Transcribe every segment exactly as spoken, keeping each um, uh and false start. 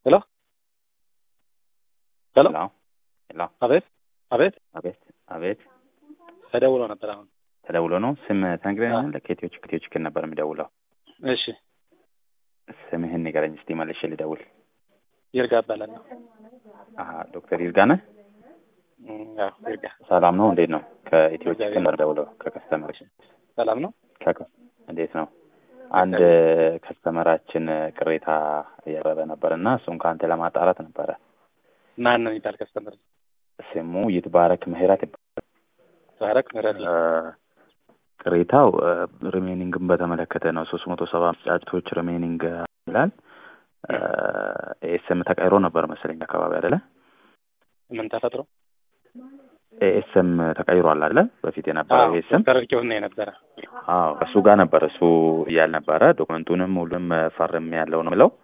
ሄሎ ሄሎ ሄሎ ሄሎ አቤት አቤት አቤት አቤት ተደውሎ ነበር አሁን ተደውሎ ነው ስም ተንግረኛል ለኬቲዎች ኬቲዎች ከን ነበር የሚደውለው እሺ ስምህን ንገረኝ እስቲ መልሼ ልደውል ይርጋ ባላል አሃ ዶክተር ይርጋ ነህ አዎ ይርጋ ሰላም ነው እንዴት ነው ከኢትዮች ከን ነበር ደውለው ከከስተመር ሰላም ነው ከከ እንዴት ነው አንድ ከስተመራችን ቅሬታ ያቀረበ ነበርና እሱን ካንተ ለማጣራት ነበር ማን ነው ይታል ከስተመር ስሙ ይትባረክ ምህረት ይትባረክ ምህረት ቅሬታው ሪሜኒንግን በተመለከተ ነው ሶስት መቶ ሰባ ጫጭቶች ሪሜኒንግ ይላል ኤስኤም ተቀይሮ ነበር መሰለኝ አካባቢ አይደለ ምን ተፈጥሮ ኤስኤም ተቀይሯል አይደለ በፊት የነበረው ኤስኤም ተረክው ነው የነበረ አዎ እሱ ጋር ነበር እሱ ያል ነበር ዶክመንቱንም ሁሉም ፈርም ያለው ነው ብለው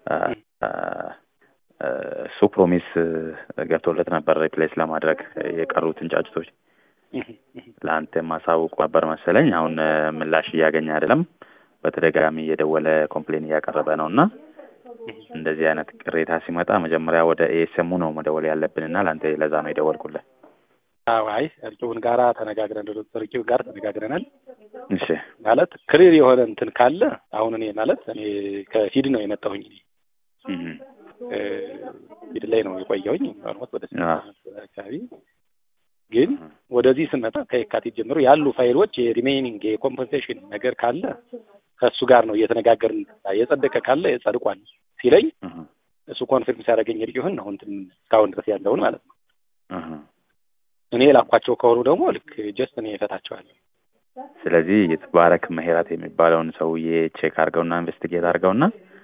እሱ ፕሮሚስ ገብቶለት ነበር ሪፕሌስ ለማድረግ የቀሩትን ጫጭቶች ላንተ ማሳውቁ ነበር መሰለኝ አሁን ምላሽ ያገኘ አይደለም በተደጋጋሚ የደወለ ኮምፕሌን ያቀረበ ነውና እንደዚህ አይነት ቅሬታ ሲመጣ መጀመሪያ ወደ ኤስኤም ነው መደወል ያለብንና ላንተ ለዛ ነው የደወልኩልህ አዎ አይ እርቂውን ጋራ ተነጋግረን ዶክተር እርቂው ጋር ተነጋግረናል እሺ ማለት ክሊር የሆነ እንትን ካለ አሁን እኔ ማለት እኔ ከፊድ ነው የመጣሁኝ እኔ እ ፊድ ላይ ነው የቆየሁኝ ማለት ወደ አካባቢ ግን ወደዚህ ስመጣ ከየካቲት ጀምሮ ያሉ ፋይሎች የሪሜይኒንግ የኮምፐንሴሽን ነገር ካለ ከሱ ጋር ነው እየተነጋገርን የጸደቀ ካለ የጸድቋል ሲለኝ እሱ ኮንፊርም ሲያደርገኝ እርቂውን ነው እንትን እስካሁን ድረስ ያለውን ማለት ነው እኔ ላኳቸው ከሆኑ ደግሞ ልክ ጀስት እኔ እፈታቸዋለሁ ስለዚህ ይትባረክ ምህረት የሚባለውን ሰውዬ ቼክ አድርገውና ኢንቨስቲጌት አድርገውና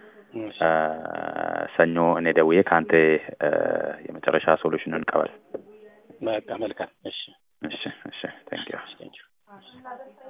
ሰኞ እኔ ደውዬ ካንተ የመጨረሻ ሶሉሽኑን እንቀበል በቃ መልካም እሺ እሺ እሺ ታንክ ዩ ታንክ ዩ